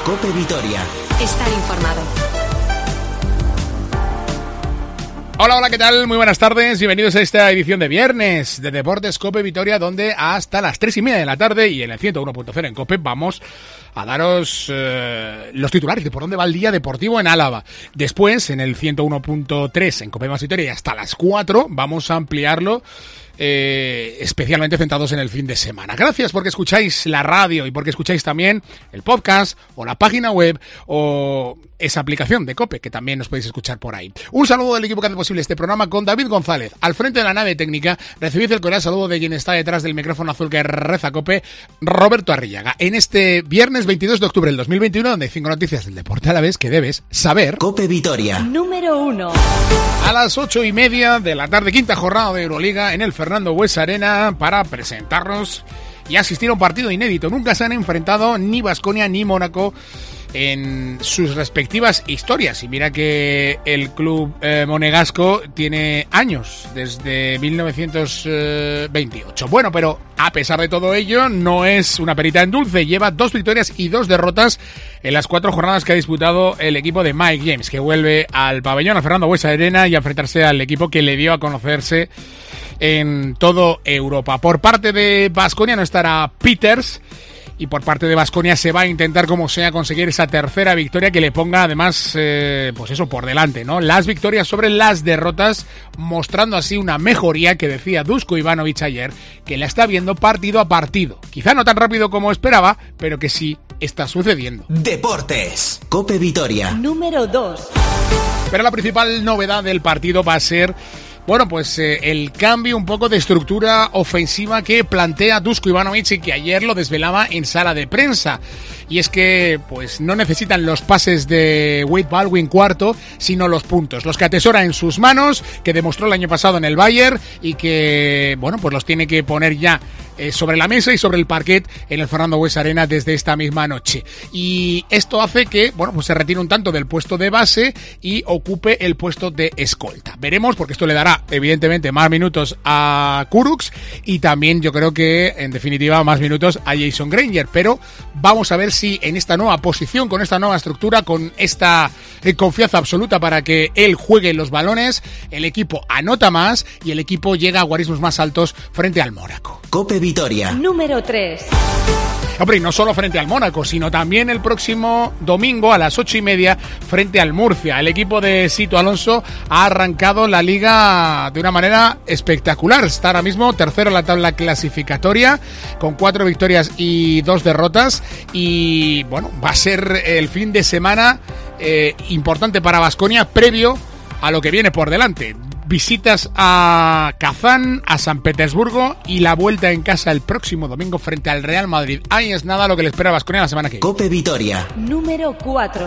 COPE Vitoria. Estar informado. Hola, ¿qué tal? Muy buenas tardes, bienvenidos a esta edición de viernes de Deportes COPE Vitoria, donde hasta las 3:30 de la tarde y en el 101.0 en COPE vamos a daros los titulares de por dónde va el día deportivo en Álava. Después, en el 101.3 en COPE más Vitoria y hasta las 4 vamos a ampliarlo, especialmente centrados en el fin de semana. Gracias porque escucháis la radio y porque escucháis también el podcast o la página web o esa aplicación de COPE que también nos podéis escuchar por ahí. Un saludo del equipo que hace posible este programa con David González al frente de la nave técnica. Recibid el cordial saludo de quien está detrás del micrófono azul que reza COPE, Roberto Arrillaga. En este viernes 22 de octubre del 2021, donde hay 5 noticias del deporte a la vez que debes saber. COPE Vitoria. Número 1. A las 8:30 de la tarde, quinta jornada de Euroliga en el Fernando Buesa Arena para presentarnos y asistir a un partido inédito. Nunca se han enfrentado ni Baskonia ni Mónaco en sus respectivas historias. Y mira que el club monegasco tiene años, desde 1928. Bueno, pero a pesar de todo ello, no es una perita en dulce. Lleva 2 victorias y 2 derrotas en las 4 jornadas que ha disputado el equipo de Mike James, que vuelve al pabellón, a Fernando Buesa Arena, y a enfrentarse al equipo que le dio a conocerse en todo Europa. Por parte de Baskonia no estará Peters, y por parte de Baskonia se va a intentar como sea conseguir esa tercera victoria que le ponga además, pues eso, por delante, ¿no? Las victorias sobre las derrotas, mostrando así una mejoría que decía Dusko Ivanovic ayer, que la está viendo partido a partido. Quizá no tan rápido como esperaba, pero que sí está sucediendo. Deportes. COPE Vitoria. Número 2. Pero la principal novedad del partido va a ser, bueno, pues el cambio un poco de estructura ofensiva que plantea Dusko Ivanovic y que ayer lo desvelaba en sala de prensa. Y es que pues no necesitan los pases de Wade Baldwin cuarto, sino los puntos, los que atesora en sus manos, que demostró el año pasado en el Bayern y que, bueno, pues los tiene que poner ya sobre la mesa y sobre el parquet en el Fernando Buesa Arena desde esta misma noche. Y esto hace que, bueno, pues se retire un tanto del puesto de base y ocupe el puesto de escolta. Veremos, porque esto le dará evidentemente más minutos a Kurucs y también yo creo que en definitiva más minutos a Jason Granger, pero vamos a ver si en esta nueva posición, con esta nueva estructura, con esta confianza absoluta para que él juegue los balones, el equipo anota más y el equipo llega a guarismos más altos frente al Mónaco. COPE Vitoria. Número 3. Hombre, y no solo frente al Mónaco, sino también el próximo domingo a las 8:30 frente al Murcia. El equipo de Sito Alonso ha arrancado la liga de una manera espectacular. Está ahora mismo tercero en la tabla clasificatoria con 4 victorias y 2 derrotas. Y bueno, va a ser el fin de semana importante para Baskonia previo a lo que viene por delante. Visitas a Kazán, a San Petersburgo y la vuelta en casa el próximo domingo frente al Real Madrid. Ahí es nada lo que le espera a Baskonia la semana que viene. COPE Vitoria. Número 4.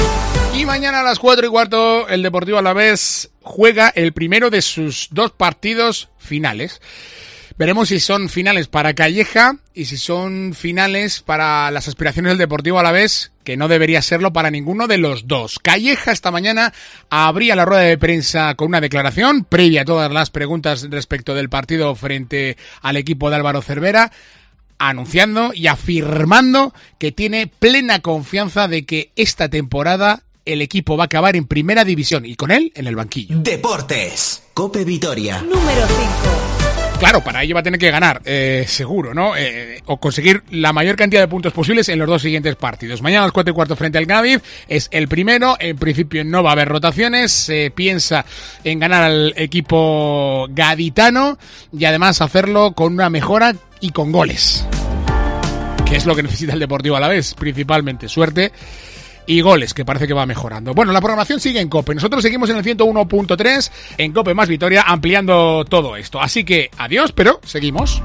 Y mañana a las 4:15 el Deportivo Alavés juega el primero de sus 2 partidos finales. Veremos si son finales para Calleja y si son finales para las aspiraciones del Deportivo Alavés, que no debería serlo para ninguno de los dos. Calleja esta mañana abría la rueda de prensa con una declaración previa a todas las preguntas respecto del partido frente al equipo de Álvaro Cervera, anunciando y afirmando que tiene plena confianza de que esta temporada el equipo va a acabar en primera división y con él en el banquillo. Deportes. COPE Vitoria. Número 5. Claro, para ello va a tener que ganar, seguro, ¿no? O conseguir la mayor cantidad de puntos posibles en los 2 siguientes partidos. Mañana a las 4:15 frente al Cádiz es el primero. En principio no va a haber rotaciones. Se piensa en ganar al equipo gaditano y además hacerlo con una mejora y con goles, que es lo que necesita el Deportivo Alavés, principalmente. Suerte y goles, que parece que va mejorando. Bueno, la programación sigue en COPE. Nosotros seguimos en el 101.3 en COPE más Vitoria, ampliando todo esto. Así que adiós, pero seguimos.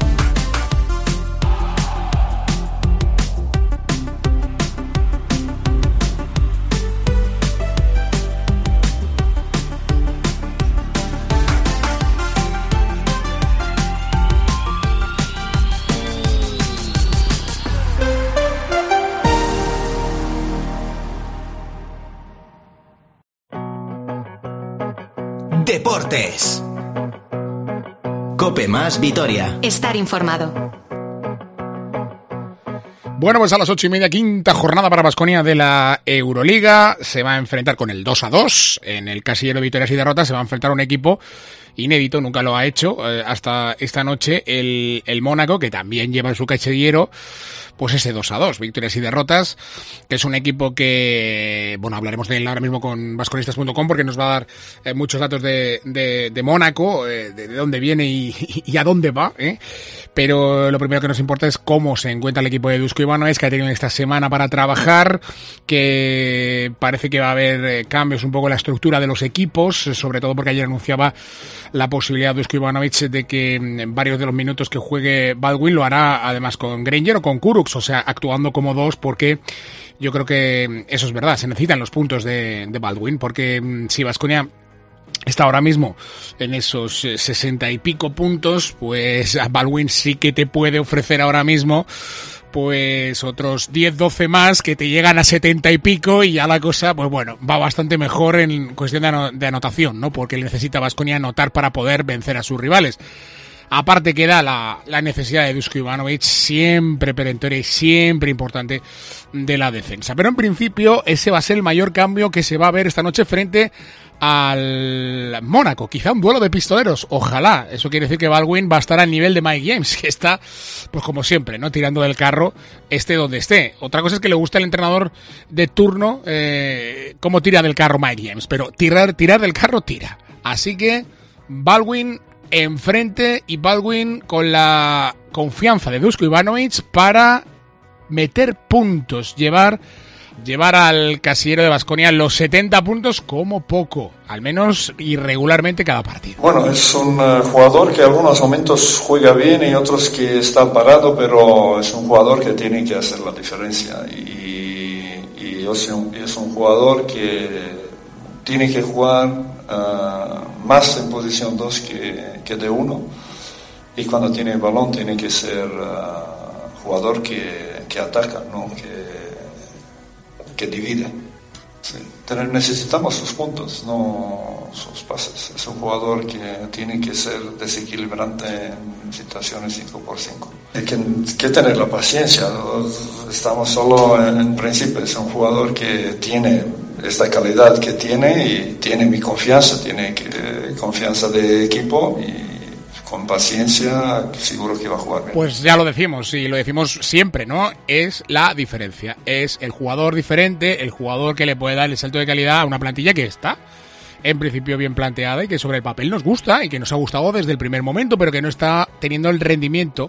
Deportes. COPE más Vitoria. Estar informado. Bueno, pues a las 8:30, quinta jornada para Baskonia de la Euroliga. Se va a enfrentar con el 2-2. En el casillero de victorias y derrotas se va a enfrentar a un equipo inédito, nunca lo ha hecho hasta esta noche, el Mónaco, que también lleva en su casillero pues ese 2-2, victorias y derrotas, que es un equipo que, bueno, hablaremos de él ahora mismo con baskonistas.com porque nos va a dar muchos datos de Mónaco, de dónde viene y a dónde va, pero lo primero que nos importa es cómo se encuentra el equipo de Dusko Ivanovic, que ha tenido esta semana para trabajar, que parece que va a haber cambios un poco en la estructura de los equipos, sobre todo porque ayer anunciaba la posibilidad de Dusko Ivanovic de que en varios de los minutos que juegue Baldwin lo hará además con Granger o con Kurucs, o sea, actuando como dos, porque yo creo que eso es verdad, se necesitan los puntos de Baldwin, porque si Baskonia está ahora mismo en esos 60 y pico puntos, pues a Baldwin sí que te puede ofrecer ahora mismo pues otros 10-12 más que te llegan a 70 y pico, y ya la cosa, pues bueno, va bastante mejor en cuestión de anotación, ¿no? Porque le necesita Baskonia anotar para poder vencer a sus rivales. Aparte queda la necesidad de Dusko Ivanovic, siempre perentoria y siempre importante, de la defensa. Pero en principio ese va a ser el mayor cambio que se va a ver esta noche frente al Mónaco. Quizá un duelo de pistoleros, ojalá. Eso quiere decir que Baldwin va a estar al nivel de Mike James, que está, pues como siempre, ¿no? Tirando del carro, esté donde esté. Otra cosa es que le gusta al entrenador de turno cómo tira del carro Mike James, pero tirar del carro tira. Así que Baldwin enfrente, y Baldwin con la confianza de Dusko Ivanovic para meter puntos, llevar al casillero de Baskonia los 70 puntos como poco, al menos irregularmente cada partido. Bueno, es un jugador que en algunos momentos juega bien y otros que está parado, pero es un jugador que tiene que hacer la diferencia, y es un jugador que tiene que jugar más en posición 2 que de 1, y cuando tiene el balón tiene que ser jugador que ataca, ¿no? que divide. Sí. Necesitamos sus puntos, no sus pases. Es un jugador que tiene que ser desequilibrante en situaciones 5x5. Hay que tener la paciencia, estamos solo en principio. Es un jugador que tiene esta calidad que tiene, y tiene mi confianza, tiene confianza de equipo, y con paciencia seguro que va a jugar bien. Pues ya lo decimos, y lo decimos siempre, ¿no? Es la diferencia, es el jugador diferente, el jugador que le puede dar el salto de calidad a una plantilla que está en principio bien planteada y que sobre el papel nos gusta y que nos ha gustado desde el primer momento, pero que no está teniendo el rendimiento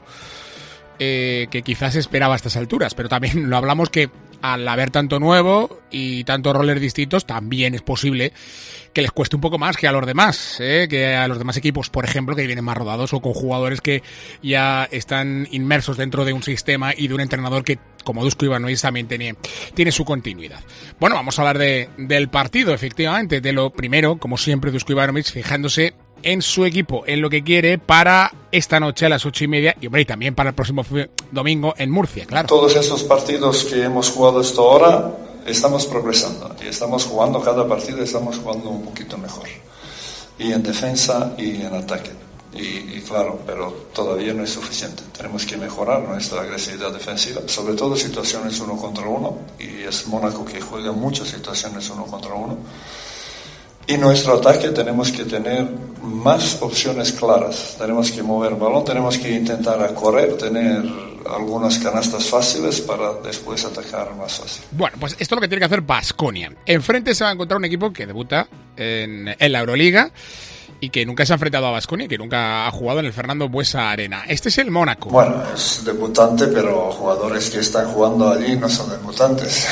que quizás esperaba a estas alturas. Pero también lo hablamos, que al haber tanto nuevo y tantos roles distintos, también es posible que les cueste un poco más que a los demás, que a los demás equipos, por ejemplo, que vienen más rodados o con jugadores que ya están inmersos dentro de un sistema y de un entrenador que, como Dusko Ivanovic, también tiene su continuidad. Bueno, vamos a hablar del partido, efectivamente, de lo primero, como siempre, Dusko Ivanovic fijándose en su equipo, en lo que quiere para esta noche a las 8:30, y hombre, y también para el próximo domingo en Murcia, claro. Todos estos partidos que hemos jugado hasta ahora, estamos progresando, y estamos jugando cada partido, estamos jugando un poquito mejor, y en defensa y en ataque, y claro, pero todavía no es suficiente. Tenemos que mejorar nuestra agresividad defensiva, sobre todo situaciones 1 contra 1, y es Mónaco que juega muchas situaciones 1 contra 1. Y nuestro ataque tenemos que tener más opciones claras. Tenemos que mover balón, tenemos que intentar correr, tener algunas canastas fáciles para después atacar más fácil. Bueno, pues esto es lo que tiene que hacer Baskonia. Enfrente se va a encontrar un equipo que debuta en la Euroliga y que nunca se ha enfrentado a Baskonia, que nunca ha jugado en el Fernando Buesa Arena. Este es el Mónaco. Bueno, es debutante, pero jugadores que están jugando allí no son debutantes.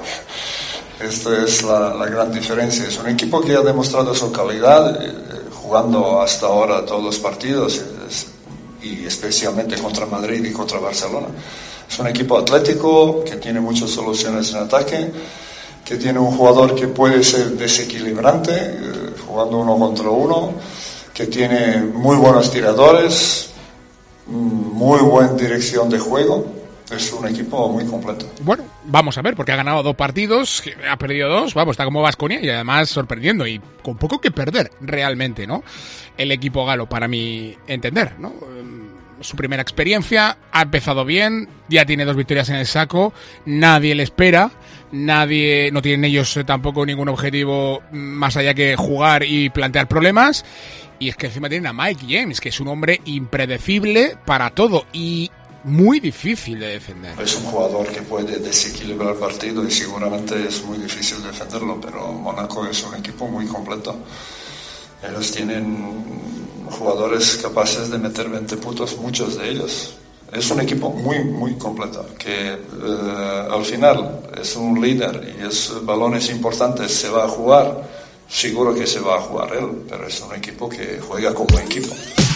Esto es la gran diferencia. Es un equipo que ha demostrado su calidad, jugando hasta ahora todos los partidos, y especialmente contra Madrid y contra Barcelona. Es un equipo atlético que tiene muchas soluciones en ataque, que tiene un jugador que puede ser desequilibrante, jugando 1 contra 1, que tiene muy buenos tiradores, muy buena dirección de juego. Es un equipo muy completo. Bueno, vamos a ver, porque ha ganado 2 partidos, ha perdido 2, vamos, está como Baskonia, y además sorprendiendo, y con poco que perder realmente, ¿no? El equipo galo, para mi entender, ¿no? su primera experiencia, ha empezado bien, ya tiene 2 victorias en el saco, nadie le espera, no tienen ellos tampoco ningún objetivo más allá que jugar y plantear problemas, y es que encima tienen a Mike James, que es un hombre impredecible para todo y muy difícil de defender. Es un jugador que puede desequilibrar el partido y seguramente es muy difícil defenderlo, pero Mónaco es un equipo muy completo. Ellos tienen jugadores capaces de meter 20 puntos, muchos de ellos. Es un equipo muy completo, que al final es un líder y es balones importantes, se va a jugar, seguro que se va a jugar él, pero es un equipo que juega como equipo.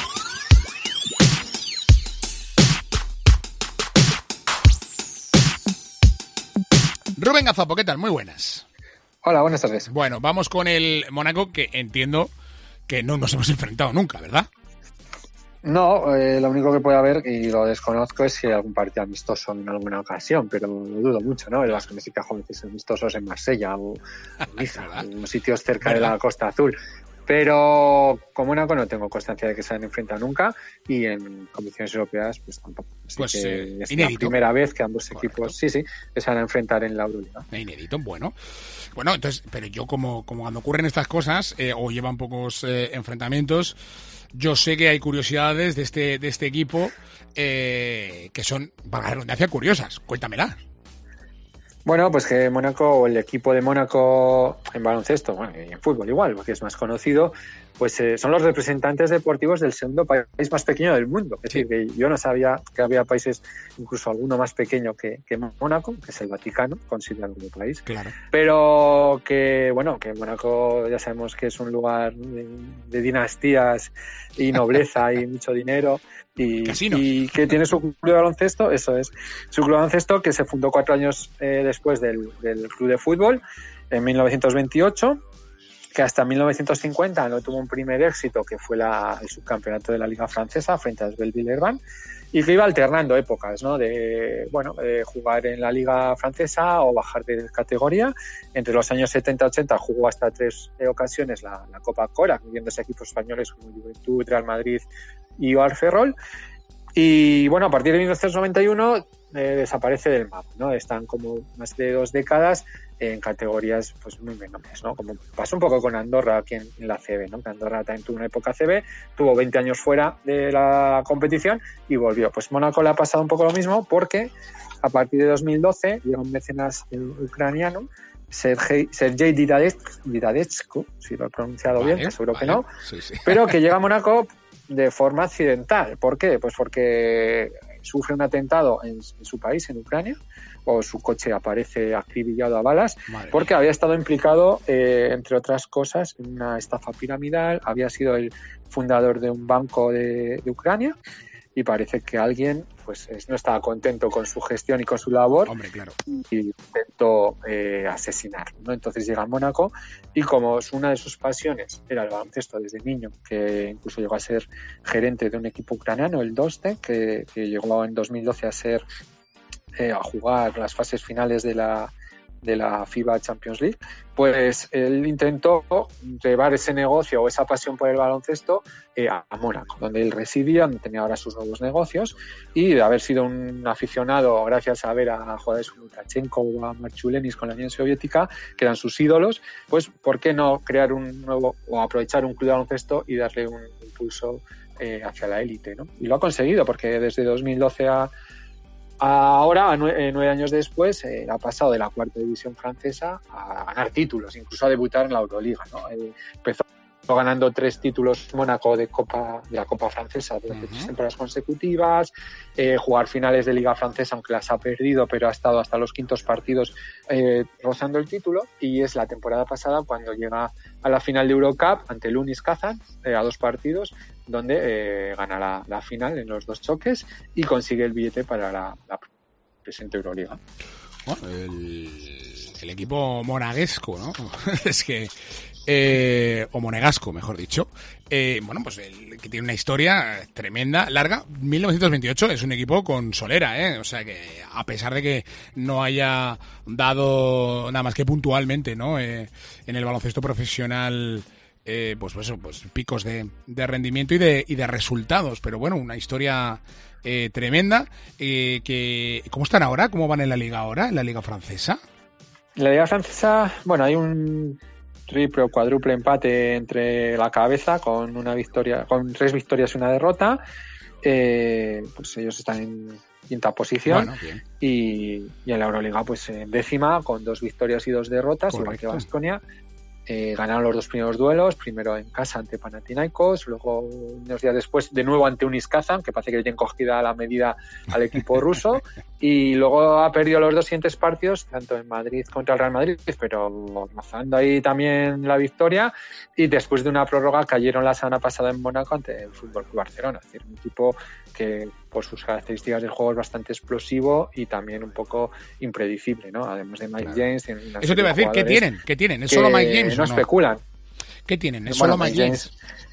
Rubén Gazapo, ¿qué tal? Muy buenas. Hola, buenas tardes. Bueno, vamos con el Mónaco, que entiendo que no nos hemos enfrentado nunca, ¿verdad? No, lo único que puede haber, y lo desconozco, es si hay algún partido amistoso en alguna ocasión, pero lo dudo mucho, ¿no? Las que sí que veces amistosos en Marsella o en Niza, en sitios cerca de la Costa Azul. Pero con Mónaco no tengo constancia de que se han enfrentado nunca, y en competiciones europeas pues tampoco. Así pues que es inédito. La primera vez que ambos equipos Correcto. sí se van a enfrentar en la Euroliga. Inédito, bueno, entonces, pero yo como cuando ocurren estas cosas o llevan pocos enfrentamientos, yo sé que hay curiosidades de este equipo que son, para la redundancia, curiosas. Cuéntamela. Bueno, pues que Mónaco, o el equipo de Mónaco en baloncesto, bueno, y en fútbol igual, porque es más conocido, pues son los representantes deportivos del segundo país más pequeño del mundo. Es decir, que yo no sabía que había países, incluso alguno más pequeño que Mónaco, que es el Vaticano, considerado como país. Claro. Pero que, bueno, que Mónaco ya sabemos que es un lugar de dinastías y nobleza y mucho dinero. Y que tiene su club de baloncesto, eso es, su club de baloncesto que se fundó 4 años después del club de fútbol, en 1928, que hasta 1950 no tuvo un primer éxito, que fue el subcampeonato de la Liga Francesa frente a Asvel-Villeurbanne, y que iba alternando épocas, ¿no? De jugar en la Liga Francesa o bajar de categoría. Entre los años 70 y 80 jugó hasta 3 ocasiones la Copa Cora, viéndose equipos españoles como Juventud, Real Madrid y Oar Ferrol. Y bueno, a partir de 1991 desaparece del mapa, ¿no? Están como más de 2 décadas en categorías pues muy menores, ¿no? Como pasó un poco con Andorra aquí en la CB, ¿no? Que Andorra también tuvo una época CB, tuvo 20 años fuera de la competición y volvió. Pues Mónaco le ha pasado un poco lo mismo, porque a partir de 2012 llega un mecenas ucraniano, Sergei Didadechko, si lo he pronunciado bien, que seguro que no, sí. Pero que llega a Mónaco de forma accidental. ¿Por qué? Pues porque sufre un atentado en su país, en Ucrania, o su coche aparece acribillado a balas, porque había estado implicado, entre otras cosas, en una estafa piramidal, había sido el fundador de un banco de Ucrania, y parece que alguien pues no estaba contento con su gestión y con su labor. Hombre, claro. Y intentó asesinar, ¿no? Entonces llega a Mónaco, y como una de sus pasiones era el baloncesto desde niño, que incluso llegó a ser gerente de un equipo ucraniano, el Doste, que llegó en 2012 a jugar las fases finales de la FIBA Champions League, pues él intentó llevar ese negocio o esa pasión por el baloncesto a Mónaco, donde él residía, donde tenía ahora sus nuevos negocios, y de haber sido un aficionado gracias a ver a jugadores como Lukashenko o a Marchulenis con la Unión Soviética, que eran sus ídolos, pues ¿por qué no crear un nuevo o aprovechar un club de baloncesto y darle un impulso hacia la élite, ¿no? Y lo ha conseguido, porque desde 2012 ahora, 9 años después, ha pasado de la 4ª división francesa a ganar títulos, incluso a debutar en la Euroliga, ¿no? Empezó ganando 3 títulos Mónaco de la Copa Francesa durante 3 temporadas consecutivas, jugar finales de Liga Francesa, aunque las ha perdido, pero ha estado hasta los 5.º partidos rozando el título, y es la temporada pasada cuando llega a la final de Eurocup ante el Unis Kazan, a 2 partidos, donde gana la final en los 2 choques y consigue el billete para la presente Euroliga. Bueno, el equipo monaguesco, ¿no? Es que o monegasco, mejor dicho. Bueno, pues que tiene una historia tremenda, larga. 1928 es un equipo con solera, o sea que a pesar de que no haya dado nada más que puntualmente, ¿no? En el baloncesto profesional pues picos de rendimiento y de resultados. Pero bueno, una historia tremenda. ¿Cómo están ahora? ¿Cómo van en la liga ahora, en la liga francesa? En la liga francesa, bueno, hay un triple o cuádruple empate entre la cabeza con 3 victorias y una derrota. Pues ellos están en quinta posición. Bueno, bien. Y en la Euroliga pues en décima con 2 victorias y 2 derrotas. Correcto. Igual que Baskonia. Ganaron los 2 primeros duelos, primero en casa ante Panathinaikos, luego unos días después de nuevo ante Unis Kazan, que parece que tienen cogida la medida al equipo ruso, y luego ha perdido los 2 siguientes partidos, tanto en Madrid contra el Real Madrid, pero rozando ahí también la victoria, y después de una prórroga cayeron la semana pasada en Mónaco ante el FC Barcelona, es decir, un equipo que por sus características del juego es bastante explosivo y también un poco impredecible, ¿no? Además de Mike James. Eso te iba a decir, ¿qué tienen? ¿Es solo Mike James? No especulan. ¿Qué tienen? ¿Es Bueno, solo Mike James?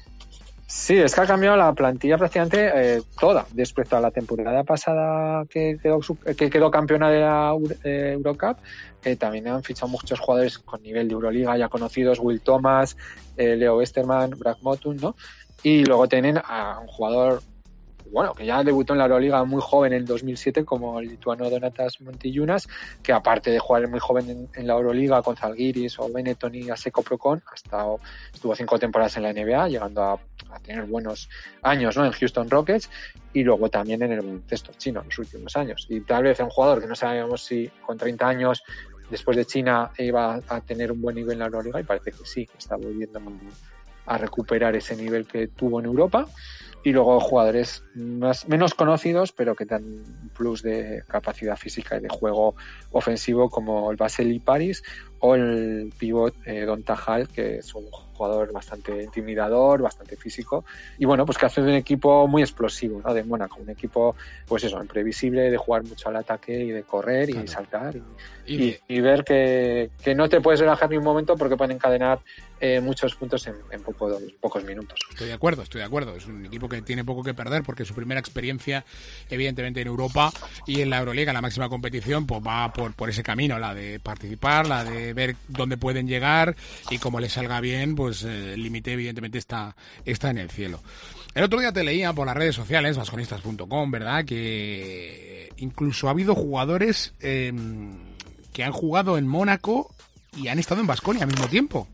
Sí, es que ha cambiado la plantilla prácticamente toda. Respecto a la temporada pasada que quedó campeona de la Eurocup, también han fichado muchos jugadores con nivel de Euroliga ya conocidos, Will Thomas, Leo Westerman, Brad Motun, ¿no? Y luego tienen a un jugador que ya debutó en la Euroliga muy joven en 2007 como el lituano Donatas Montijūnas, que aparte de jugar muy joven en la Euroliga con Zalgiris o Benetton y Asseco Procon, estuvo 5 temporadas en la NBA, llegando a tener buenos años, ¿no?, en Houston Rockets, y luego también en el baloncesto chino en los últimos años. Y tal vez un jugador que no sabíamos si con 30 años después de China iba a tener un buen nivel en la Euroliga, y parece que sí, que está volviendo a recuperar ese nivel que tuvo en Europa. Y luego jugadores menos conocidos, pero que dan un plus de capacidad física y de juego ofensivo, como el Vasily Paris o el pivot Don Tajal, que es un jugador bastante intimidador, bastante físico, y bueno, pues que hace de un equipo muy explosivo, ¿no?, de Mónaco, un equipo, pues eso, imprevisible, de jugar mucho al ataque y de correr, claro, y saltar y ver que no te puedes relajar ni un momento porque pueden encadenar muchos puntos en pocos minutos. Estoy de acuerdo. Es un equipo que tiene poco que perder porque su primera experiencia, evidentemente, en Europa y en la Euroliga, en la máxima competición, pues va por ese camino, la de participar, la de ver dónde pueden llegar, y como les salga bien, pues el límite evidentemente está en el cielo. El otro día te leía por las redes sociales, vasconistas.com, ¿verdad?, que incluso ha habido jugadores que han jugado en Mónaco y han estado en Baskonia al mismo tiempo.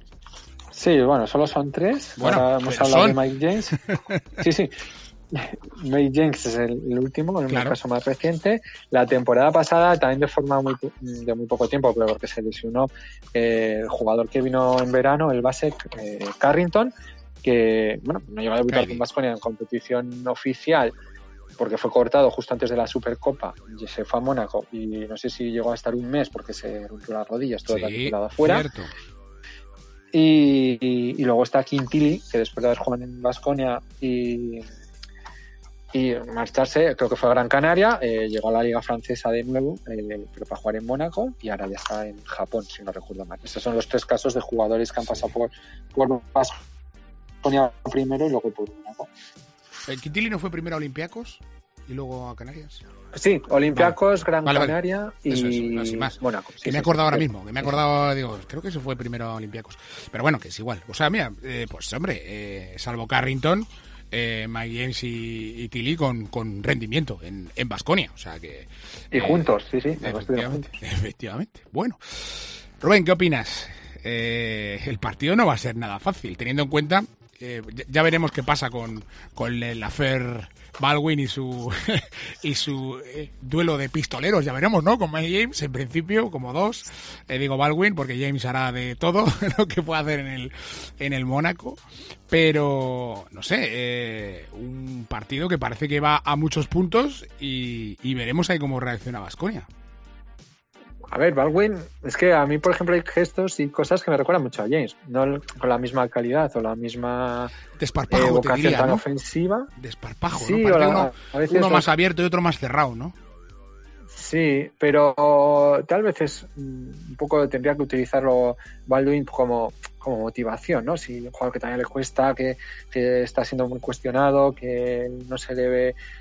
Sí, bueno, solo son 3. Bueno, ahora hemos hablado de Mike James. Sí. Mike James es el último, en el caso más reciente. La temporada pasada, también de forma de muy poco tiempo, pero porque se lesionó el jugador que vino en verano, el base Carrington, que no llegó a debutar con Baskonia en competición oficial porque fue cortado justo antes de la Supercopa, y se fue a Mónaco y no sé si llegó a estar un mes porque se rompió las rodillas, todo el temporada afuera. Cierto. Y luego está Quintili, que después de haber jugado en Baskonia y marcharse, creo que fue a Gran Canaria, llegó a la Liga Francesa de nuevo, pero para jugar en Mónaco, y ahora ya está en Japón, si no recuerdo mal. Estos son los 3 casos de jugadores que han pasado por Baskonia primero y luego por Mónaco. ¿Quintili no fue primero a Olympiacos y luego a Canarias? Sí, Olympiacos, Gran Canaria y así más. Mónaco. Que me he acordado ahora mismo, digo, creo que eso fue primero a Olympiacos. Pero bueno, que es igual. O sea, mira, pues hombre, salvo Carrington, Mike James y Tilly con rendimiento en Baskonia. O sea que... Y juntos, sí. Efectivamente. Bueno, Rubén, ¿qué opinas? El partido no va a ser nada fácil, teniendo en cuenta... ya veremos qué pasa con el affair Baldwin y su duelo de pistoleros, ya veremos, ¿no? Con Mike James, en principio, como 2. Digo Baldwin porque James hará de todo lo que pueda hacer en el Mónaco. Pero, no sé, un partido que parece que va a muchos puntos y veremos ahí cómo reacciona Baskonia. A ver, Baldwin, es que a mí, por ejemplo, hay gestos y cosas que me recuerdan mucho a James, no con la misma calidad o la misma desparpajo, vocación te diría, tan ¿no? ofensiva. Desparpajo, sí, ¿no? Parece uno más abierto y otro más cerrado, ¿no? Sí, pero tal vez un poco tendría que utilizarlo Baldwin como motivación, ¿no? Si un jugador que también le cuesta, que está siendo muy cuestionado, que no se le ve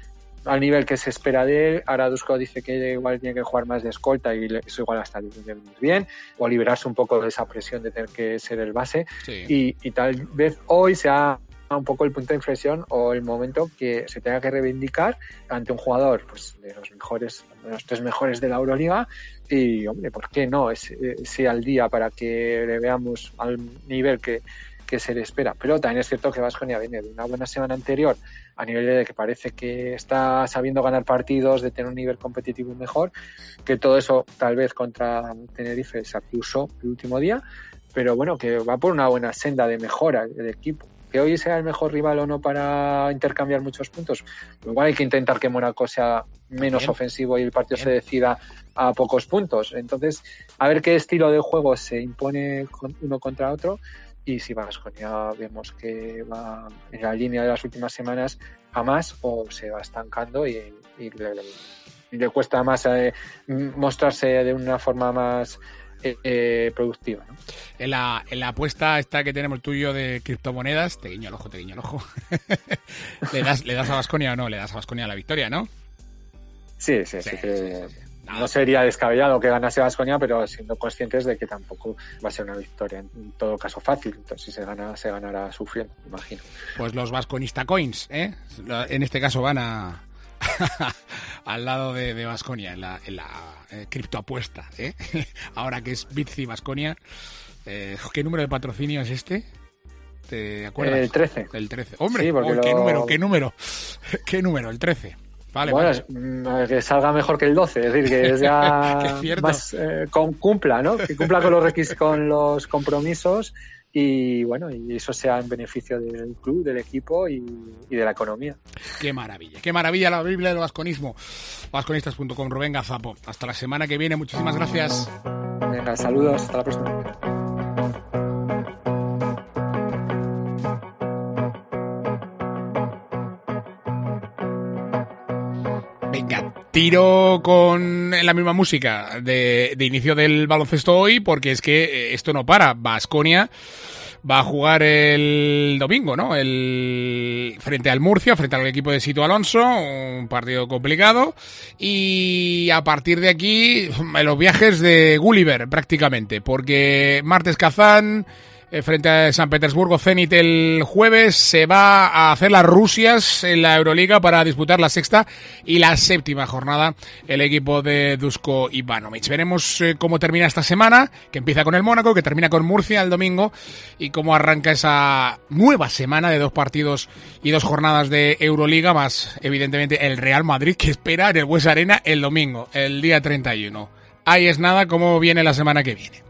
al nivel que se espera de él. Ahora Dusko dice que igual tiene que jugar más de escolta y eso igual hasta le viene bien, o liberarse un poco de esa presión de tener que ser el base. Sí. Y tal vez hoy sea un poco el punto de inflexión o el momento que se tenga que reivindicar ante un jugador pues de los mejores, de los 3 mejores de la Euroliga, y hombre, ¿por qué no? Sea al día para que le veamos al nivel que se le espera. Pero también es cierto que Baskonia viene de una buena semana anterior a nivel de que parece que está sabiendo ganar partidos, de tener un nivel competitivo mejor, que todo eso tal vez contra Tenerife se acusó el último día, pero bueno, que va por una buena senda de mejora del equipo. Que hoy sea el mejor rival o no para intercambiar muchos puntos, igual hay que intentar que Mónaco sea menos ofensivo y el partido se decida a pocos puntos. Entonces, a ver qué estilo de juego se impone uno contra otro, y si Baskonia vemos que va en la línea de las últimas semanas a más, o se va estancando y le cuesta más mostrarse de una forma más productiva, ¿no? En la apuesta esta que tenemos tuyo de criptomonedas, te guiño el ojo. ¿Le das a Baskonia o no? Le das a Baskonia la victoria, ¿no? Sí. No sería descabellado que ganase Baskonia, pero siendo conscientes de que tampoco va a ser una victoria en todo caso fácil. Entonces, si se ganará sufriendo, imagino. Pues los Basconista Coins, en este caso van al lado de Baskonia en la criptoapuesta, ahora que es Bitzi Baskonia. ¿Qué número de patrocinio es este? ¿Te acuerdas? El 13. El 13. Hombre, sí, ¿qué número? El 13. Vale, bueno, vale. Que salga mejor que el 12, es decir, que ya más cumpla, ¿no? Que cumpla con los requisitos, con los compromisos, y bueno, y eso sea en beneficio del club, del equipo y de la economía. Qué maravilla la Biblia del vasconismo. Vasconistas.com. Rubén Gazapo, hasta la semana que viene, muchísimas gracias. Venga, saludos, hasta la próxima. Venga, tiro con la misma música de inicio del baloncesto hoy, porque es que esto no para. Baskonia va a jugar el domingo, ¿no? Frente al Murcia, frente al equipo de Sito Alonso, un partido complicado, y a partir de aquí los viajes de Gulliver prácticamente, porque martes Kazán frente a San Petersburgo, Zenit el jueves, se va a hacer las Rusias en la Euroliga para disputar la 6ª y la 7ª jornada el equipo de Dusko Ivanovic. Veremos cómo termina esta semana, que empieza con el Mónaco, que termina con Murcia el domingo, y cómo arranca esa nueva semana de 2 partidos y 2 jornadas de Euroliga, más evidentemente el Real Madrid, que espera en el Bues Arena el domingo, el día 31. Ahí es nada cómo viene la semana que viene.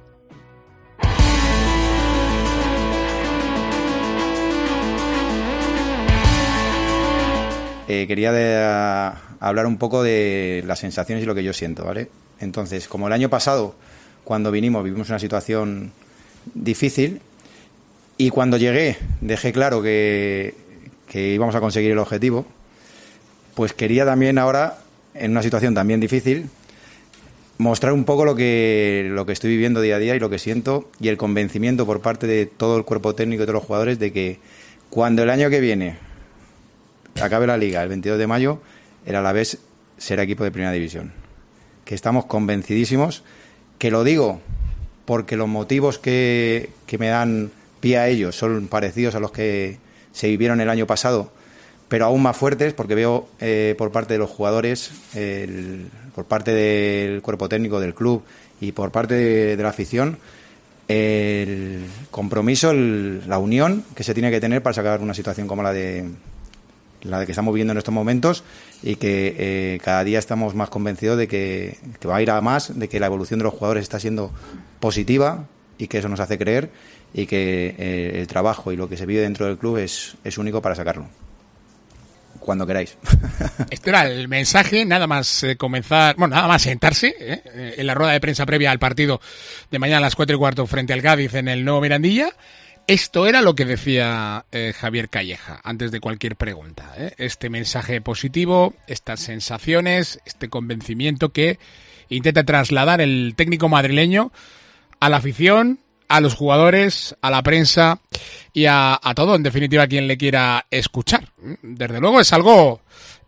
Quería hablar un poco de las sensaciones y lo que yo siento, ¿vale? Entonces, como el año pasado, cuando vivimos una situación difícil, y cuando llegué dejé claro que íbamos a conseguir el objetivo, pues quería también ahora, en una situación también difícil, mostrar un poco lo que estoy viviendo día a día y lo que siento, y el convencimiento por parte de todo el cuerpo técnico y de todos los jugadores de que cuando el año que viene acabe la liga el 22 de mayo, el Alavés será equipo de primera división. Que estamos convencidísimos, que lo digo porque los motivos que me dan pie a ellos son parecidos a los que se vivieron el año pasado, pero aún más fuertes, porque veo por parte de los jugadores, por parte del cuerpo técnico del club y por parte de la afición, el compromiso, la unión que se tiene que tener para sacar una situación como la de que estamos viviendo en estos momentos, y que cada día estamos más convencidos de que va a ir a más, de que la evolución de los jugadores está siendo positiva, y que eso nos hace creer, y que el trabajo y lo que se vive dentro del club es único para sacarlo. Cuando queráis. Este era el mensaje, nada más comenzar, bueno, nada más sentarse en la rueda de prensa previa al partido de mañana a las 4:15 frente al Cádiz en el Nuevo Mirandilla. Esto era lo que decía Javier Calleja antes de cualquier pregunta. Este mensaje positivo, estas sensaciones, este convencimiento que intenta trasladar el técnico madrileño a la afición, a los jugadores, a la prensa y a todo, en definitiva, a quien le quiera escuchar. Desde luego es algo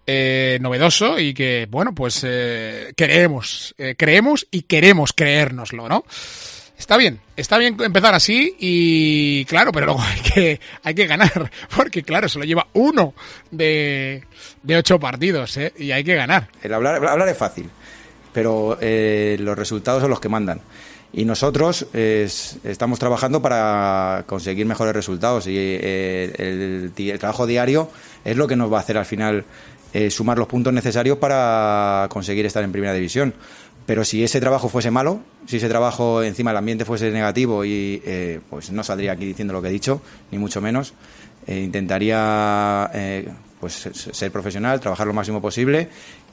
novedoso y que, bueno, pues creemos y queremos creérnoslo, ¿no? Está bien empezar así y claro, pero luego hay que ganar, porque claro, se lo lleva 1 de 8 partidos, y hay que ganar. El hablar es fácil, pero los resultados son los que mandan. Y nosotros estamos trabajando para conseguir mejores resultados y el trabajo diario es lo que nos va a hacer al final sumar los puntos necesarios para conseguir estar en primera división. Pero si ese trabajo fuese malo, si ese trabajo encima del ambiente fuese negativo y pues no saldría aquí diciendo lo que he dicho, ni mucho menos. Intentaría pues ser profesional, trabajar lo máximo posible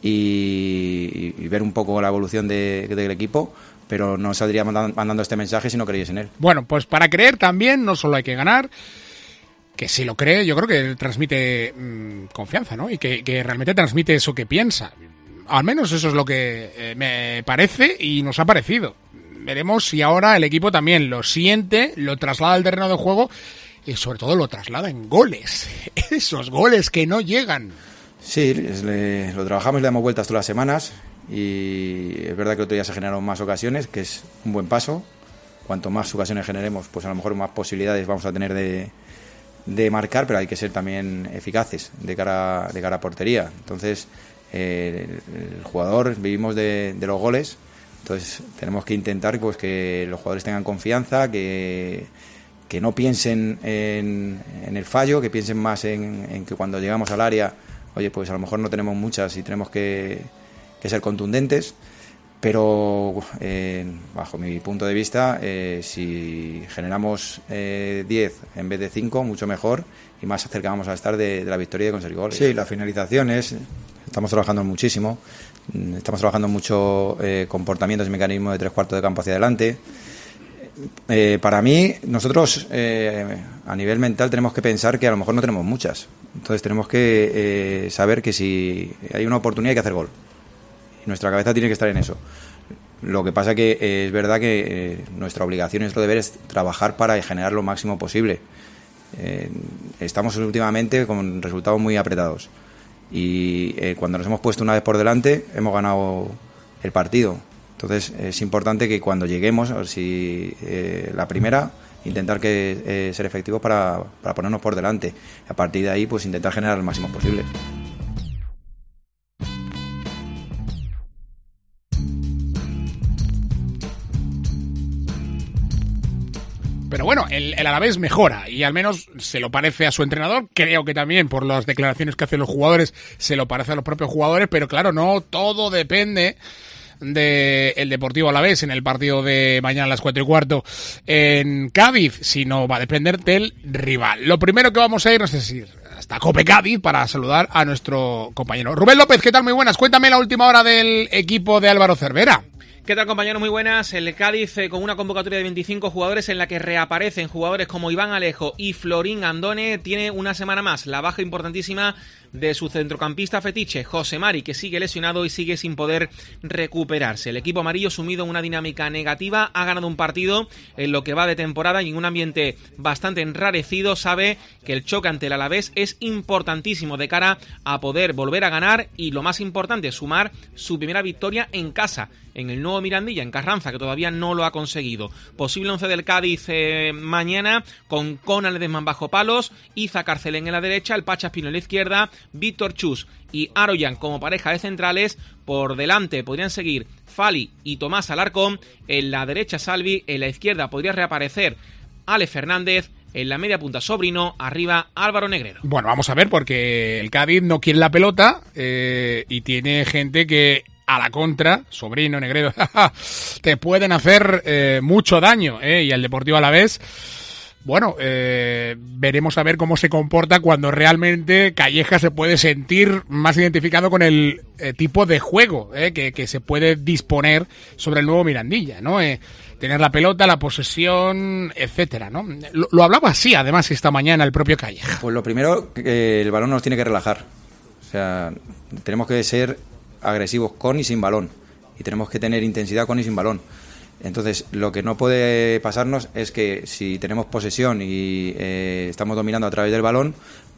y ver un poco la evolución del equipo, pero no saldría mandando este mensaje si no creéis en él. Bueno, pues para creer también no solo hay que ganar, que si lo cree yo creo que transmite confianza, ¿no? Y que realmente transmite eso que piensa. Al menos eso es lo que me parece y nos ha parecido. Veremos si ahora el equipo también lo siente, lo traslada al terreno de juego y sobre todo lo traslada en goles. Esos goles que no llegan. Sí, lo trabajamos y le damos vueltas todas las semanas y es verdad que otro día se generaron más ocasiones, que es un buen paso. Cuanto más ocasiones generemos, pues a lo mejor más posibilidades vamos a tener de marcar, pero hay que ser también eficaces de cara a portería. Entonces el jugador, vivimos de los goles, entonces tenemos que intentar pues que los jugadores tengan confianza, que no piensen en el fallo, que piensen más en que cuando llegamos al área, oye, pues a lo mejor no tenemos muchas y tenemos que ser contundentes, pero bajo mi punto de vista, si generamos 10 en vez de 5, mucho mejor y más cerca vamos a estar de la victoria y de conseguir goles. Sí, las finalizaciones, estamos trabajando muchísimo, estamos trabajando mucho comportamientos y mecanismos de 3/4 de campo hacia adelante. Para mí, nosotros a nivel mental tenemos que pensar que a lo mejor no tenemos muchas, entonces tenemos que saber que si hay una oportunidad hay que hacer gol. Nuestra cabeza tiene que estar en eso. Lo que pasa que es verdad que nuestra obligación y nuestro deber es trabajar para generar lo máximo posible. Estamos últimamente con resultados muy apretados y cuando nos hemos puesto una vez por delante hemos ganado el partido. Entonces es importante que cuando lleguemos, a ver si la primera, intentar ser efectivos para ponernos por delante. A partir de ahí, pues intentar generar el máximo posible. Pero bueno, el Alavés mejora y al menos se lo parece a su entrenador. Creo que también por las declaraciones que hacen los jugadores se lo parece a los propios jugadores, pero claro, no todo depende del Deportivo Alavés en el partido de mañana a las 4:15 en Cádiz, sino va a depender del rival. Lo primero que vamos a ir, no sé si hasta Cope Cádiz, para saludar a nuestro compañero Rubén López. ¿Qué tal? Muy buenas. Cuéntame la última hora del equipo de Álvaro Cervera. ¿Qué tal, compañeros? Muy buenas. El Cádiz con una convocatoria de 25 jugadores en la que reaparecen jugadores como Iván Alejo y Florín Andone. Tiene una semana más la baja importantísima de su centrocampista fetiche, José Mari, que sigue lesionado y sigue sin poder recuperarse. El equipo amarillo, sumido en una dinámica negativa, ha ganado un partido en lo que va de temporada y en un ambiente bastante enrarecido. Sabe que el choque ante el Alavés es importantísimo de cara a poder volver a ganar y, lo más importante, sumar su primera victoria en casa, en el nuevo Mirandilla, en Carranza, que todavía no lo ha conseguido. Posible 11 del Cádiz mañana, con Conan Ledesma bajo palos, Iza Carcelén en la derecha, el Pacha Espino en la izquierda, Víctor Chus y Aroyan como pareja de centrales. Por delante podrían seguir Fali y Tomás Alarcón, en la derecha Salvi, en la izquierda podría reaparecer Ale Fernández, en la media punta Sobrino, arriba Álvaro Negredo. Bueno, vamos a ver, porque el Cádiz no quiere la pelota y tiene gente que a la contra, Sobrino, Negredo, te pueden hacer mucho daño, y el Deportivo Alavés, bueno, veremos a ver cómo se comporta cuando realmente Calleja se puede sentir más identificado con el tipo de juego que se puede disponer sobre el nuevo Mirandilla, ¿no? Tener la pelota, la posesión, etcétera, ¿no? Lo hablaba así, además, esta mañana el propio Calleja. Pues lo primero, que el balón nos tiene que relajar. O sea, tenemos que ser agresivos con y sin balón. Y tenemos que tener intensidad con y sin balón. Entonces, lo que no puede pasarnos es que si tenemos posesión y estamos dominando a través del balón,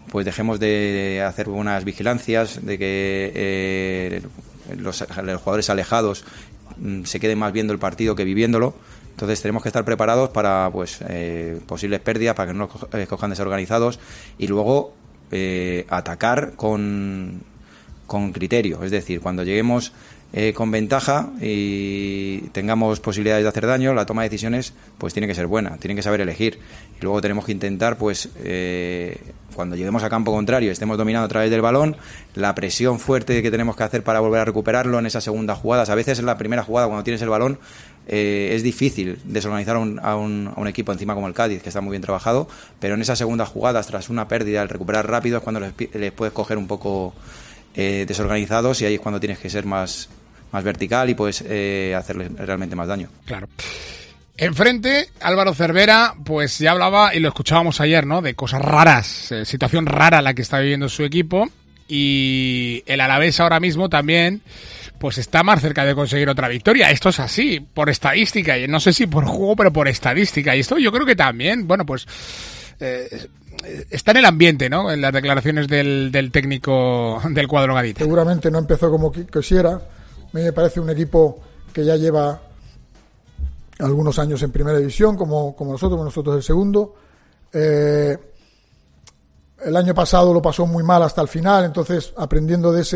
pues dejemos de hacer unas vigilancias, de que los jugadores alejados se queden más viendo el partido que viviéndolo. Entonces tenemos que estar preparados para pues posibles pérdidas, para que no nos cojan desorganizados, y luego atacar con criterio. Es decir, cuando lleguemos con ventaja y tengamos posibilidades de hacer daño, la toma de decisiones pues tiene que ser buena, tienen que saber elegir. Y luego tenemos que intentar, pues cuando lleguemos a campo contrario, estemos dominando a través del balón, la presión fuerte que tenemos que hacer para volver a recuperarlo en esa segunda jugada. A veces en la primera jugada, cuando tienes el balón, es difícil desorganizar a un equipo encima como el Cádiz, que está muy bien trabajado, pero en esas segundas jugadas, tras una pérdida, al recuperar rápido, es cuando les puedes coger un poco desorganizados, y ahí es cuando tienes que ser más vertical y puedes hacerles realmente más daño. Claro. Enfrente, Álvaro Cervera, pues ya hablaba, y lo escuchábamos ayer, ¿no?, de cosas raras, situación rara la que está viviendo su equipo, y el Alavés ahora mismo también pues está más cerca de conseguir otra victoria. Esto es así, por estadística, y no sé si por juego, pero por estadística, y esto yo creo que también, bueno, pues está en el ambiente, ¿no?, en las declaraciones del técnico del cuadro gaditano. Seguramente no empezó como quisiera. A mí me parece un equipo que ya lleva algunos años en primera división, como nosotros el segundo. El año pasado lo pasó muy mal hasta el final, entonces aprendiendo de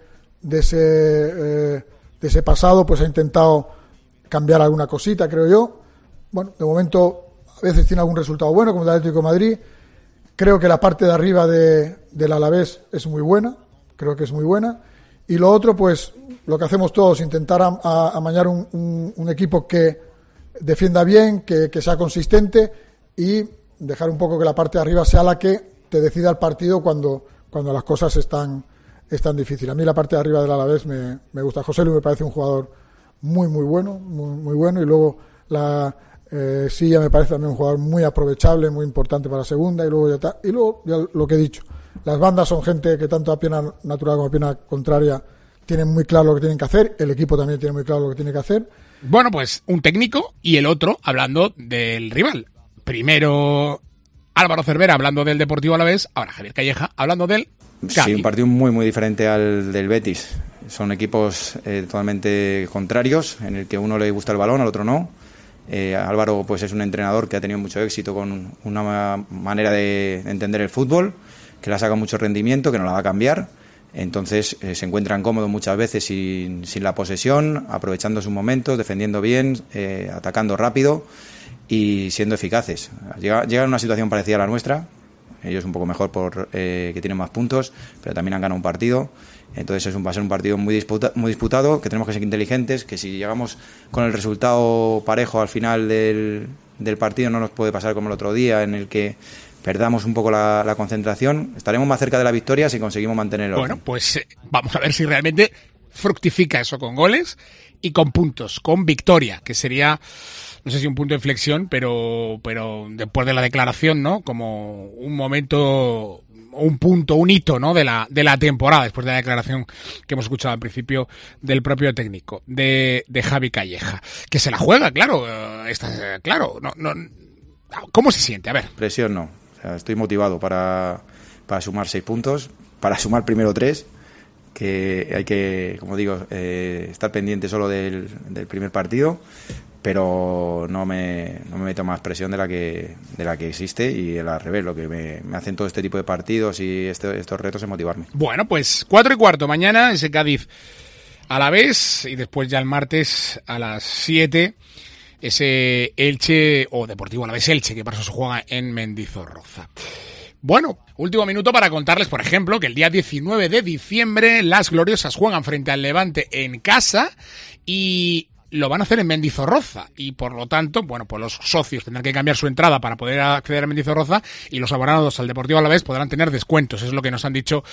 ese pasado, pues ha intentado cambiar alguna cosita, creo yo. Bueno, de momento a veces tiene algún resultado bueno, como el Atlético de Madrid. Creo que la parte de arriba del Alavés es muy buena, creo que es muy buena. Y lo otro, pues lo que hacemos todos, intentar amañar un equipo que defienda bien, que sea consistente, y dejar un poco que la parte de arriba sea la que te decida el partido cuando las cosas están difíciles. A mí la parte de arriba del Alavés me gusta. José Luis me parece un jugador muy bueno, muy bueno, y luego Silla me parece también un jugador muy aprovechable, muy importante para la segunda, y luego ya lo que he dicho. Las bandas son gente que tanto a pierna natural como a pierna contraria tienen muy claro lo que tienen que hacer. El equipo también tiene muy claro lo que tiene que hacer. Bueno, pues un técnico y el otro hablando del rival. Primero Álvaro Cervera hablando del Deportivo Alavés, ahora Javier Calleja hablando del Cádiz. Sí, un partido muy diferente al del Betis. Son equipos totalmente contrarios, en el que a uno le gusta el balón, al otro no. Álvaro pues es un entrenador que ha tenido mucho éxito con una manera de entender el fútbol, que le ha sacado mucho rendimiento, que no la va a cambiar. Entonces se encuentran cómodos muchas veces sin la posesión, aprovechando sus momentos, defendiendo bien, atacando rápido y siendo eficaces. Llegan a una situación parecida a la nuestra, ellos un poco mejor que tienen más puntos, pero también han ganado un partido. Entonces va a ser un partido muy disputado, que tenemos que ser inteligentes, que si llegamos con el resultado parejo al final del partido no nos puede pasar como el otro día, en el que perdamos un poco la concentración. Estaremos más cerca de la victoria si conseguimos mantenerlo. Bueno, pues vamos a ver si realmente fructifica eso con goles y con puntos, con victoria, que sería, no sé si un punto de inflexión, pero después de la declaración, ¿no?, como un momento, un punto, un hito, ¿no?, de la temporada, después de la declaración que hemos escuchado al principio del propio técnico, de Javi Calleja, que se la juega, claro, claro, no, ¿cómo se siente? A ver. Presión no, o sea, estoy motivado para sumar 6 puntos, para sumar primero 3, que hay que, como digo, estar pendiente solo del primer partido, pero no me meto más presión de la que existe, y al revés, lo que me hacen todo este tipo de partidos y estos retos es motivarme. Bueno, pues 4:15 mañana ese Cádiz Alavés, y después ya el martes a las 7 ese Elche o Deportivo Alavés Elche, que para eso se juega en Mendizorroza. Bueno, último minuto para contarles, por ejemplo, que el día 19 de diciembre las Gloriosas juegan frente al Levante en casa y lo van a hacer en Mendizorroza, y por lo tanto, bueno, pues los socios tendrán que cambiar su entrada para poder acceder a Mendizorroza, y los abonados al Deportivo Alavés podrán tener descuentos. Eso es lo que nos han dicho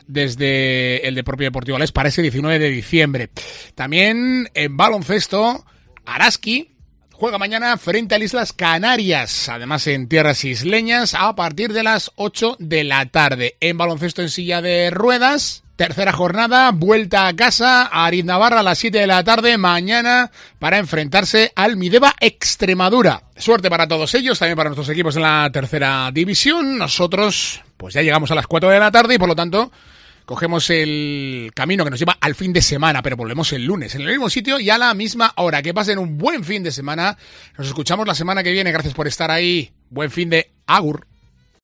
desde el propio Deportivo Alavés para ese 19 de diciembre. También en baloncesto, Araski juega mañana frente al Islas Canarias, además en tierras isleñas, a partir de las 8 de la tarde. En baloncesto en silla de ruedas, tercera jornada, vuelta a casa, a Ariz Navarra a las 7 de la tarde mañana para enfrentarse al Mideva Extremadura. Suerte para todos ellos, también para nuestros equipos en la tercera división. Nosotros pues ya llegamos a las 4 de la tarde y por lo tanto cogemos el camino que nos lleva al fin de semana, pero volvemos el lunes en el mismo sitio y a la misma hora. Que pasen un buen fin de semana. Nos escuchamos la semana que viene. Gracias por estar ahí. Buen fin de agur.